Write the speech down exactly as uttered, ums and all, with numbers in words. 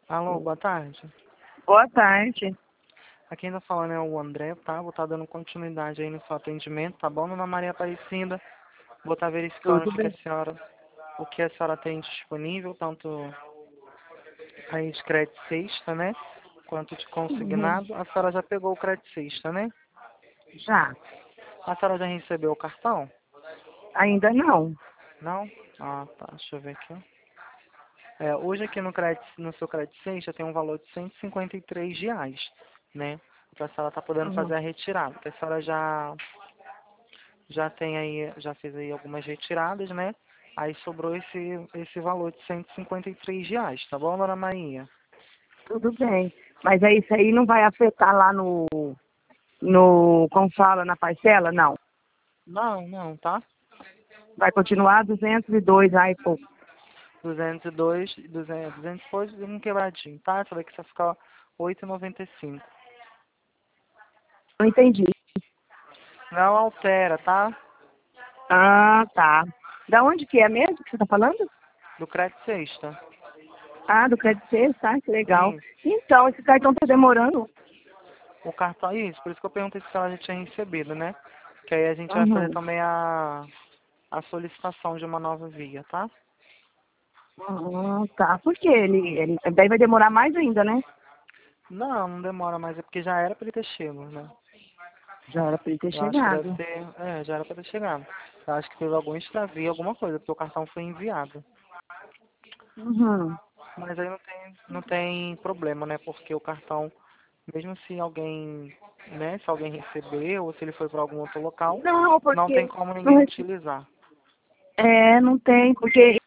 Alô, boa tarde. Boa tarde. Aqui ainda falando é o André, tá? Vou estar dando continuidade aí no seu atendimento, tá bom, dona Maria Aparecida? Vou estar verificando o Tudo que a bem? senhora, o que a senhora tem disponível, tanto aí de crédito sexta, né? Quanto de Uhum. consignado. A senhora já pegou o crédito sexta, né? Já. A senhora já recebeu o cartão? Ainda não. Não? Ah, tá. Deixa eu ver aqui, ó. É, hoje aqui no, crédito, no seu crédito sexta tem um valor de cento e cinquenta e três reais, né? Pra senhora tá podendo Uhum. fazer a retirada. Porque a senhora já, já tem aí, já fez aí algumas retiradas, né? Aí sobrou esse, esse valor de cento e cinquenta e três reais, tá bom, dona Maria? Tudo bem. Mas aí isso aí não vai afetar lá no, no, como fala, na parcela? Não. Não, não, tá? Vai continuar duzentos e dois, ai, pô. duzentos e dois, duzentos, duzentos depois e um quebradinho, tá? Essa daqui só fica oito e noventa e cinco. Não entendi. Não altera, tá? Ah, tá. Da onde que é mesmo que você tá falando? Do crédito sexta. Ah, do Crédito Ser, tá? Que legal. Isso. Então, esse cartão tá demorando. O cartão, isso, por isso que eu perguntei se ela já tinha recebido, né? Que aí a gente vai fazer Uhum. também a, a solicitação de uma nova via, tá? Ah, tá. Por quê? Ele, ele, daí vai demorar mais ainda, né? Não, não demora mais, é porque já era pra ele ter chego, né? Já era pra ele ter Eu acho que deve chegado. ter, é, já era pra ter chegado. Eu acho que teve algum extravio, alguma coisa, porque o cartão foi enviado. Uhum. Mas aí não tem, não tem problema, né? Porque o cartão, mesmo se alguém, né, se alguém recebeu ou se ele foi para algum outro local, Não, não tem porque como não, ninguém rece- utilizar. é, não tem, porque